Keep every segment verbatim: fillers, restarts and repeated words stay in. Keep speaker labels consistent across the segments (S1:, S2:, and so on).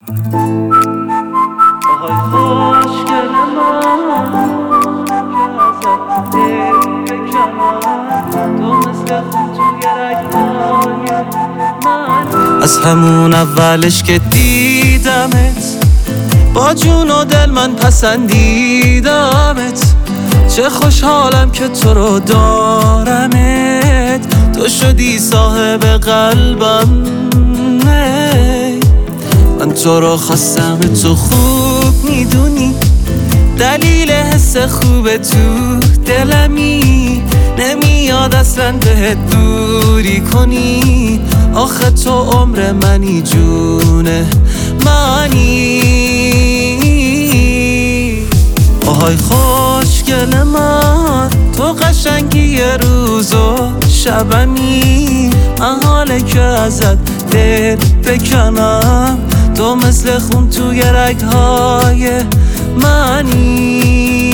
S1: آهای خوشگل من که ازت دل بکنم، تو مثل خون توی رگ‌های من. از همون اولش که دیدمت با جون و دل من پسندیدمت. چه خوشحالم که تو رو دارمت، تو شدی صاحب قلبم. من تو رو خواستم، تو خوب میدونی دلیل حس خوب تو دلمی. نمیاد اصلا بهت دوری کنی، آخه تو عمر منی، جون منی. آهای خوشگل من، تو قشنگی روز و شبمی. من حاله که ازت دل بکنم، تو مثل خون توی رگ‌های منی.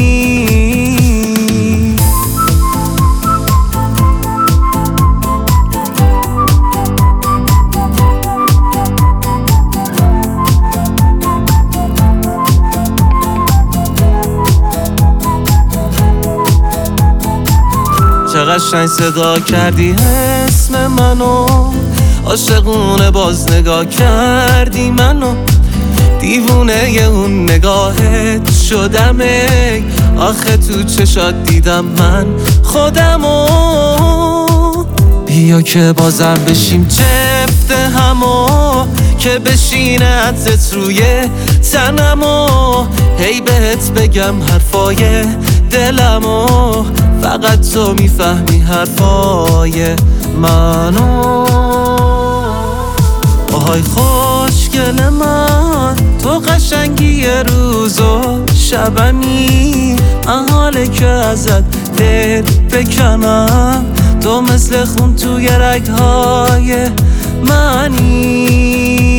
S1: چه قشنگ صدا کردی اسم منو، عاشقونه باز نگاه کردی منو. دیوونه ی اون نگاهت شدم، ای آخه تو چشات دیدم من خودمو. بیا که بازم بشیم جفت همو، که بشینه عطرت روی تنمو. هی بهت بگم حرفای دلمو، فقط تو میفهمی حرفای منو. آهای خوشگل من، تو قشنگی روز و شبمی. من حاله که ازت دل بکنم، تو مثل خون توی رگ‌های منی.